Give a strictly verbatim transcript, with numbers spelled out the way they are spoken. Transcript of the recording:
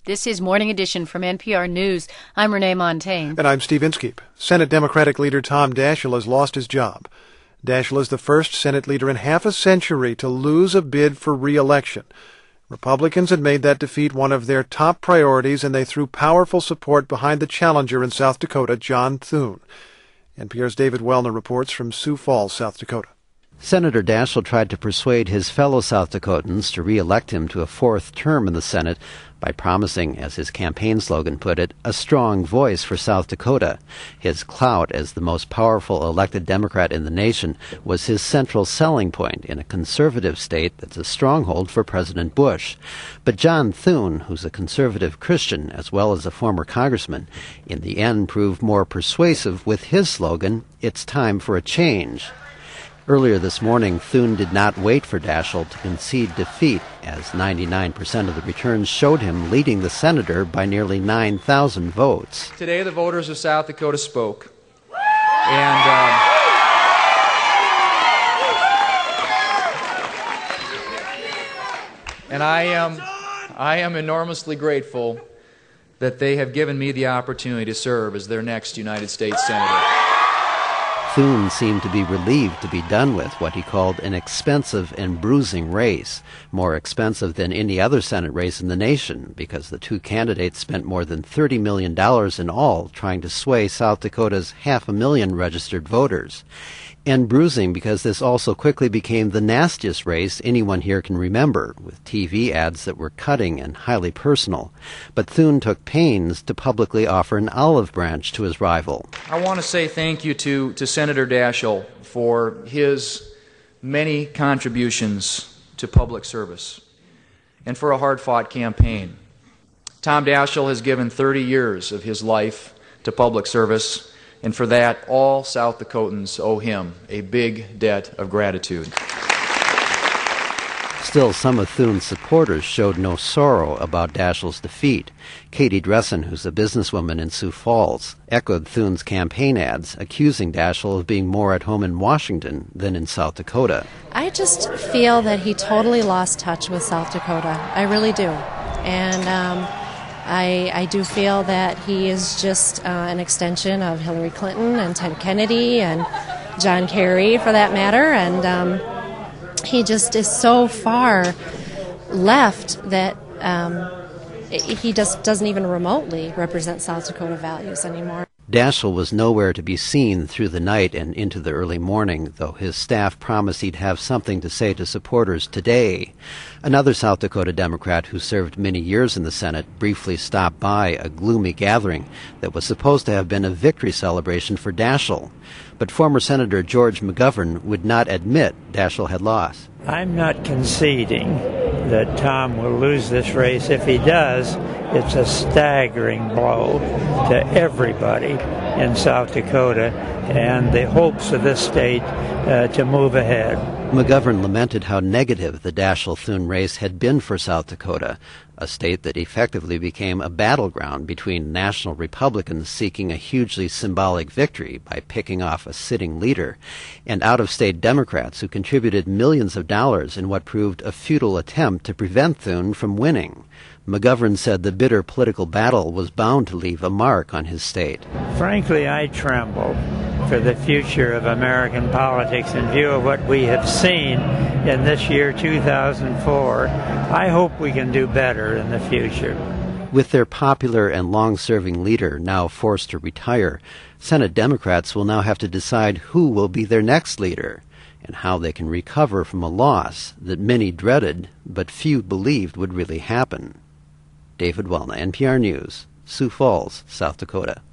This is Morning Edition from N P R News. I'm Renee Montagne. And I'm Steve Inskeep. Senate Democratic leader Tom Daschle has lost his job. Daschle is the first Senate leader in half a century to lose a bid for re-election. Republicans had made that defeat one of their top priorities, and they threw powerful support behind the challenger in South Dakota, John Thune. N P R's David Wellner reports from Sioux Falls, South Dakota. Senator Daschle tried to persuade his fellow South Dakotans to re-elect him to a fourth term in the Senate by promising, as his campaign slogan put it, a strong voice for South Dakota. His clout as the most powerful elected Democrat in the nation was his central selling point in a conservative state that's a stronghold for President Bush. But John Thune, who's a conservative Christian as well as a former congressman, in the end proved more persuasive with his slogan, "It's time for a change." Earlier this morning, Thune did not wait for Daschle to concede defeat, as ninety-nine percent of the returns showed him leading the senator by nearly nine thousand votes. Today, the voters of South Dakota spoke, and um, and I am I am enormously grateful that they have given me the opportunity to serve as their next United States Senator. Thune seemed to be relieved to be done with what he called an expensive and bruising race, more expensive than any other Senate race in the nation, because the two candidates spent more than thirty million dollars in all trying to sway South Dakota's half a million registered voters. And bruising because this also quickly became the nastiest race anyone here can remember, with T V ads that were cutting and highly personal. But Thune took pains to publicly offer an olive branch to his rival. I want to say thank you to, to Senator Daschle for his many contributions to public service and for a hard-fought campaign. Tom Daschle has given thirty years of his life to public service, and for that, all South Dakotans owe him a big debt of gratitude. Still, some of Thune's supporters showed no sorrow about Daschle's defeat. Katie Dressen, who's a businesswoman in Sioux Falls, echoed Thune's campaign ads, accusing Daschle of being more at home in Washington than in South Dakota. I just feel that he totally lost touch with South Dakota. I really do. And um, I, I do feel that he is just uh, an extension of Hillary Clinton and Ted Kennedy and John Kerry, for that matter, and um, he just is so far left that um, he just doesn't even remotely represent South Dakota values anymore. Daschle was nowhere to be seen through the night and into the early morning, though his staff promised he'd have something to say to supporters today. Another South Dakota Democrat who served many years in the Senate briefly stopped by a gloomy gathering that was supposed to have been a victory celebration for Daschle. But former Senator George McGovern would not admit Daschle had lost. I'm not conceding that Tom will lose this race. If he does, it's a staggering blow to everybody in South Dakota and the hopes of this state uh, to move ahead. McGovern lamented how negative the Daschle-Thune race had been for South Dakota, a state that effectively became a battleground between national Republicans seeking a hugely symbolic victory by picking off a sitting leader, and out-of-state Democrats who contributed millions of dollars in what proved a futile attempt to prevent Thune from winning. McGovern said the bitter political battle was bound to leave a mark on his state. Frankly, I tremble for the future of American politics in view of what we have seen in this year, two thousand four. I hope we can do better in the future. With their popular and long-serving leader now forced to retire, Senate Democrats will now have to decide who will be their next leader and how they can recover from a loss that many dreaded but few believed would really happen. David Wellner, N P R News, Sioux Falls, South Dakota.